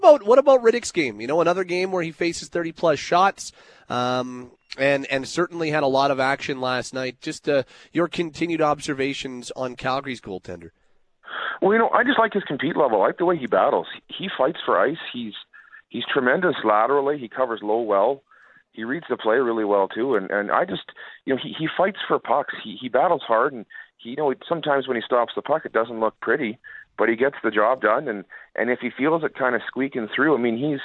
What about Rittich's game? Another game where he faces 30-plus shots, and certainly had a lot of action last night. Just your continued observations on Calgary's goaltender. Well, I just like his compete level. I like the way he battles. He fights for ice. He's tremendous laterally. He covers low well. He reads the play really well too. And I just, he fights for pucks. He battles hard, and sometimes when he stops the puck, it doesn't look pretty, but he gets the job done. And if he feels it kind of squeaking through,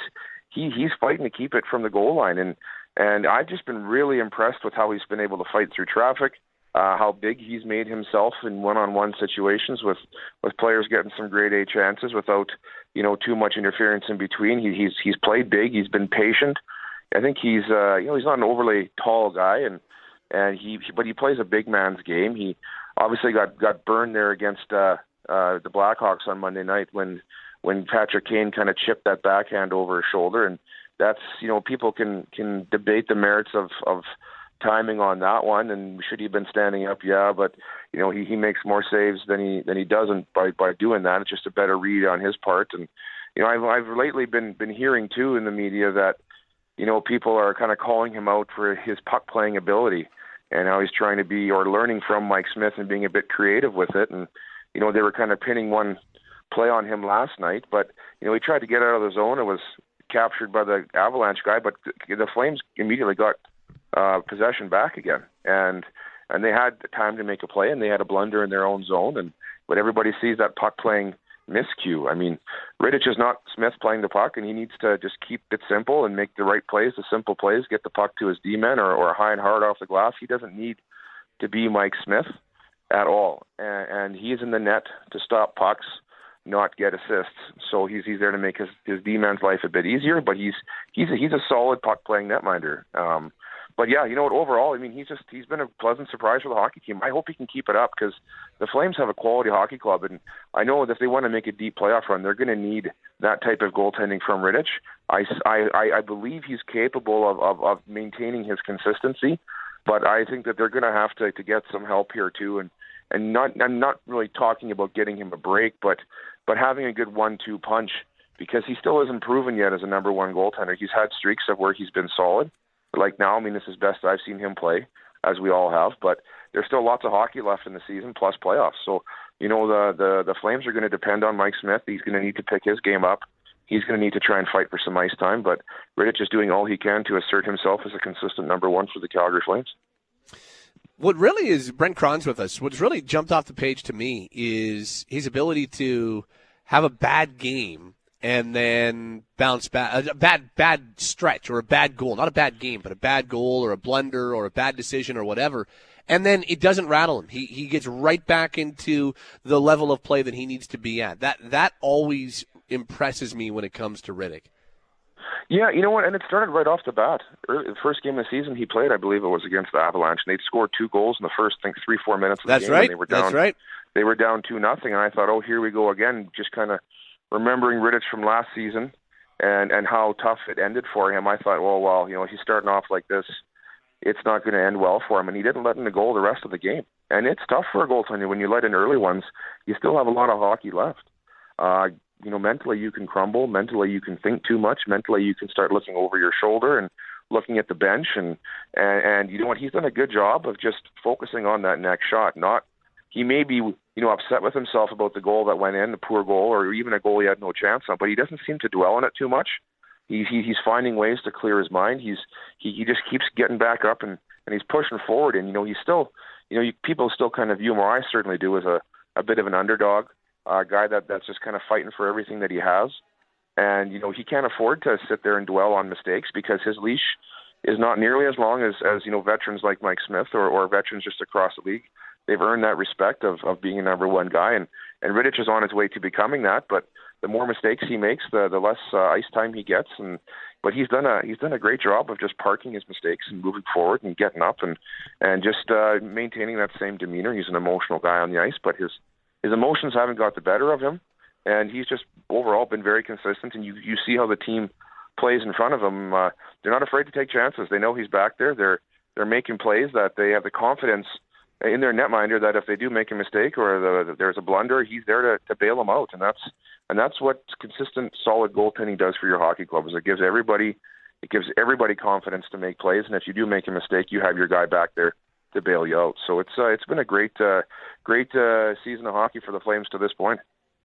he's fighting to keep it from the goal line. And I've just been really impressed with how he's been able to fight through traffic. How big he's made himself in one-on-one situations with players getting some grade A chances without too much interference in between. He's played big. He's been patient. I think he's he's not an overly tall guy, but he plays a big man's game. He obviously got burned there against the Blackhawks on Monday night when Patrick Kane kind of chipped that backhand over his shoulder, and that's people can debate the merits of timing on that one, and should he have been standing up? Yeah, but he makes more saves than he doesn't by doing that. It's just a better read on his part. And I've lately been hearing too in the media that people are kind of calling him out for his puck playing ability and how he's trying to be or learning from Mike Smith and being a bit creative with it. And they were kind of pinning one play on him last night, but he tried to get out of the zone. It was captured by the Avalanche guy, but the Flames immediately got possession back again, and they had time to make a play, and they had a blunder in their own zone. But everybody sees that puck playing miscue. I mean, Rittich is not Smith playing the puck, and he needs to just keep it simple and make the right plays, the simple plays, get the puck to his D-men or high and hard off the glass. He doesn't need to be Mike Smith at all, and he is in the net to stop pucks, not get assists. So he's there to make his D-man's life a bit easier, but he's a solid puck playing netminder. But yeah, overall, he's been a pleasant surprise for the hockey team. I hope he can keep it up because the Flames have a quality hockey club, and I know that if they want to make a deep playoff run, they're going to need that type of goaltending from Rittich. I believe he's capable of maintaining his consistency, but I think that they're going to have to get some help here too, and I'm not really talking about getting him a break, but having a good 1-2 punch, because he still isn't proven yet as a number one goaltender. He's had streaks of where he's been solid. Like now, this is best I've seen him play, as we all have, but there's still lots of hockey left in the season, plus playoffs. So, the Flames are going to depend on Mike Smith. He's going to need to pick his game up. He's going to need to try and fight for some ice time, but Rittich is doing all he can to assert himself as a consistent number one for the Calgary Flames. What really is, Brent Cron's with us, what's really jumped off the page to me is his ability to have a bad game and then bounce back, a bad stretch or a bad goal, not a bad game, but a bad goal or a blunder or a bad decision or whatever, and then it doesn't rattle him. He gets right back into the level of play that he needs to be at. That always impresses me when it comes to Rittich. Yeah, you know what, and it started right off the bat. The first game of the season he played, I believe it was against the Avalanche, and they'd scored 2 goals in the first, 3-4 minutes of the game. Right. They were down, That's right. They were down 2-0, and I thought, here we go again, just kind of remembering Rittich from last season and how tough it ended for him. I thought, well, he's starting off like this, it's not going to end well for him. And he didn't let in a goal the rest of the game. And it's tough for a goaltender when you let in early ones. You still have a lot of hockey left. Mentally you can crumble. Mentally you can think too much. Mentally you can start looking over your shoulder and looking at the bench. And you know what? He's done a good job of just focusing on that next shot. He may be upset with himself about the goal that went in, the poor goal, or even a goal he had no chance on, but he doesn't seem to dwell on it too much. He's finding ways to clear his mind. He just keeps getting back up and he's pushing forward. And he's still, people still kind of view him, or I certainly do, as a bit of an underdog, a guy that's just kind of fighting for everything that he has. And he can't afford to sit there and dwell on mistakes because his leash is not nearly as long as veterans like Mike Smith or veterans just across the league. They've earned that respect of being a number one guy, and Rittich is on his way to becoming that. But the more mistakes he makes, the less ice time he gets. But he's done a great job of just parking his mistakes and moving forward and getting up and just maintaining that same demeanor. He's an emotional guy on the ice, but his emotions haven't got the better of him, and he's just overall been very consistent. And you see how the team plays in front of him. They're not afraid to take chances. They know he's back there. They're making plays that they have the confidence in their netminder that if they do make a mistake or there's a blunder, he's there to bail them out, and that's what consistent, solid goaltending does for your hockey club. Is it gives everybody confidence to make plays, and if you do make a mistake, you have your guy back there to bail you out. So it's been a great season of hockey for the Flames to this point.